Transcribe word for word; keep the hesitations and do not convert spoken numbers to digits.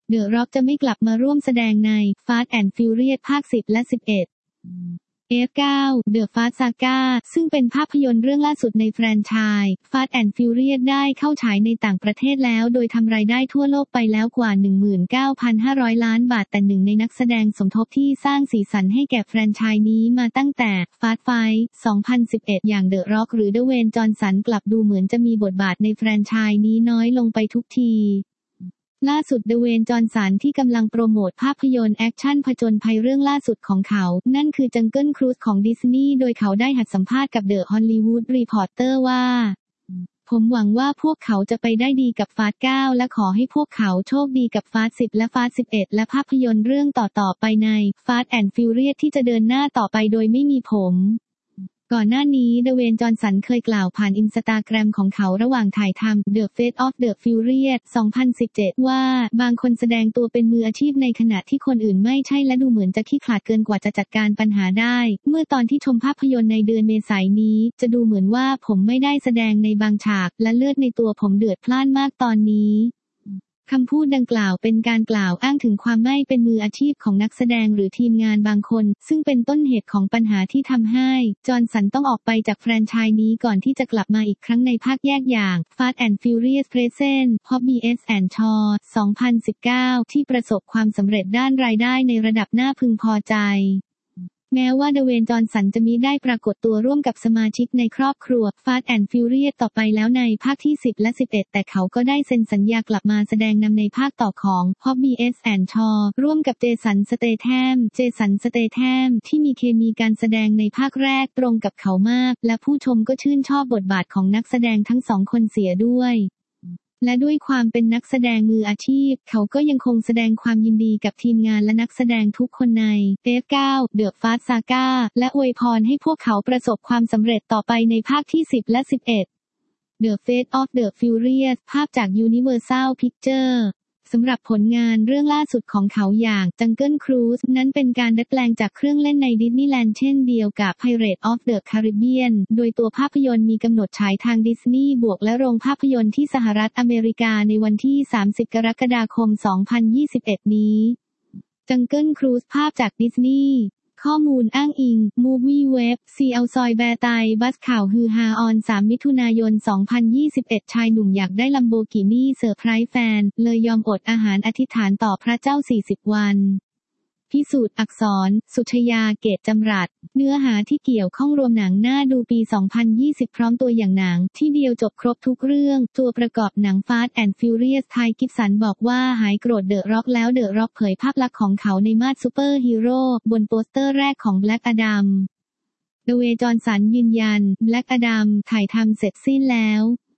เดอะร็อกจะไม่กลับมาร่วมแสดงใน Fast and Furious ภาคสิบและสิบเอ็ด เอฟ เก้า The Fast Saga ซึ่งเป็นภาพยนตร์เรื่องล่าสุดในแฟรนไชส์ Fast and Furious ได้เข้าฉายในต่างประเทศแล้วโดยทำรายได้ทั่วโลกไปแล้วกว่า หนึ่งหมื่นเก้าพันห้าร้อย ล้านบาทแต่หนึ่งในนักแสดงสมทบที่สร้างสีสันให้แก่แฟรนไชส์นี้มาตั้งแต่ Fast Five สองพันสิบเอ็ด อย่าง The Rock หรือ Dwayne Johnson กลับดูเหมือนจะมีบทบาทในแฟรนไชส์นี้น้อยลงไปทุกทีล่าสุด Dwayne Johnson ที่กำลังโปรโมทภาพยนตร์แอคชั่นผจญภัยเรื่องล่าสุดของเขานั่นคือ Jungle Cruise ของดิสนีย์โดยเขาได้ให้สัมภาษณ์กับ The Hollywood Reporter ว่าผมหวังว่าพวกเขาจะไปได้ดีกับ Fast เก้า และขอให้พวกเขาโชคดีกับ Fast สิบ และ Fast สิบเอ็ด และภาพยนตร์เรื่องต่อๆไปใน Fast and Furious ที่จะเดินหน้าต่อไปโดยไม่มีผมก่อนหน้านี้เดเวน จอห์นสันเคยกล่าวผ่านอินสตาแกรมของเขาระหว่างถ่ายทำ The Fate of the Furious สองพันสิบเจ็ด ว่าบางคนแสดงตัวเป็นมืออาชีพในขณะที่คนอื่นไม่ใช่และดูเหมือนจะขี้ขลาดเกินกว่าจะจัดการปัญหาได้เมื่อตอนที่ชมภาพยนตร์ในเดือนเมษายนนี้จะดูเหมือนว่าผมไม่ได้แสดงในบางฉากและเลือดในตัวผมเดือดพล่านมากตอนนี้คำพูดดังกล่าวเป็นการกล่าวอ้างถึงความไม่เป็นมืออาชีพของนักแสดงหรือทีมงานบางคนซึ่งเป็นต้นเหตุของปัญหาที่ทำให้จอห์นสันต้องออกไปจากแฟรนไชส์นี้ก่อนที่จะกลับมาอีกครั้งในภาคแยกอย่าง Fast and Furious Presents Hobbs and Shaw สองพันสิบเก้า ที่ประสบความสำเร็จด้านรายได้ในระดับน่าพึงพอใจแม้ว่าเดเวน จอห์นสันจะมิได้ปรากฏตัวร่วมกับสมาชิกในครอบครัว Fast and Furious ต่อไปแล้วในภาคที่สิบและสิบเอ็ดแต่เขาก็ได้เซ็นสัญญากลับมาแสดงนำในภาคต่อของ Hobbs and Shaw ร่วมกับเจสัน สเตแธม เจสัน สเตแธมที่มีเคมีการแสดงในภาคแรกตรงกับเขามากและผู้ชมก็ชื่นชอบบทบาทของนักแสดงทั้งสองคนเสียด้วยและด้วยความเป็นนักแสดงมืออาชีพเขาก็ยังคงแสดงความยินดีกับทีมงานและนักแสดงทุกคนใน เอฟ เก้า The Fast Saga และอวยพรให้พวกเขาประสบความสำเร็จต่อไปในภาคที่สิบและสิบเอ็ด The Fate of the Furious ภาพจาก Universal Picturesสำหรับผลงานเรื่องล่าสุดของเขาอย่าง Jungle Cruise นั้นเป็นการดัดแปลงจากเครื่องเล่นในดิสนีย์แลนด์เช่นเดียวกับ Pirates of the Caribbean โดยตัวภาพยนตร์มีกำหนดฉายทางดิสนีย์บวกและโรงภาพยนตร์ที่สหรัฐอเมริกาในวันที่ สามสิบ กรกฎาคม สองพันยี่สิบเอ็ด นี้ Jungle Cruise ภาพจากดิสนีย์ข้อมูลอ้างอิง Movie Web ซี แอล ซอยแบร์ไตบัสข่าวฮือฮาออน สาม มิถุนายน สองพันยี่สิบเอ็ด ชายหนุ่มอยากได้ลัมโบกินี่เซอร์ไพรส์แฟนเลยยอมอดอาหารอธิษฐานต่อพระเจ้า สี่สิบ วันพิสูจน์อักษร สุชยา เกตจำรัดเนื้อหาที่เกี่ยวข้องรวมหนังน่าดูปี สองพันยี่สิบ พร้อมตัวอย่างหนังที่เดียวจบครบทุกเรื่องตัวประกอบหนัง Fast and Furious ไทยกิฟสันบอกว่าหายโกรธเดอะร็อกแล้วเดอะร็อกเผยภาพลักษณ์ของเขาในมาดซูเปอร์ฮีโร่บนโปสเตอร์แรกของ Black Adam เดเวย์ จอห์นสันยืนยัน Black Adam ถ่ายทำเสร็จสิ้นแล้ว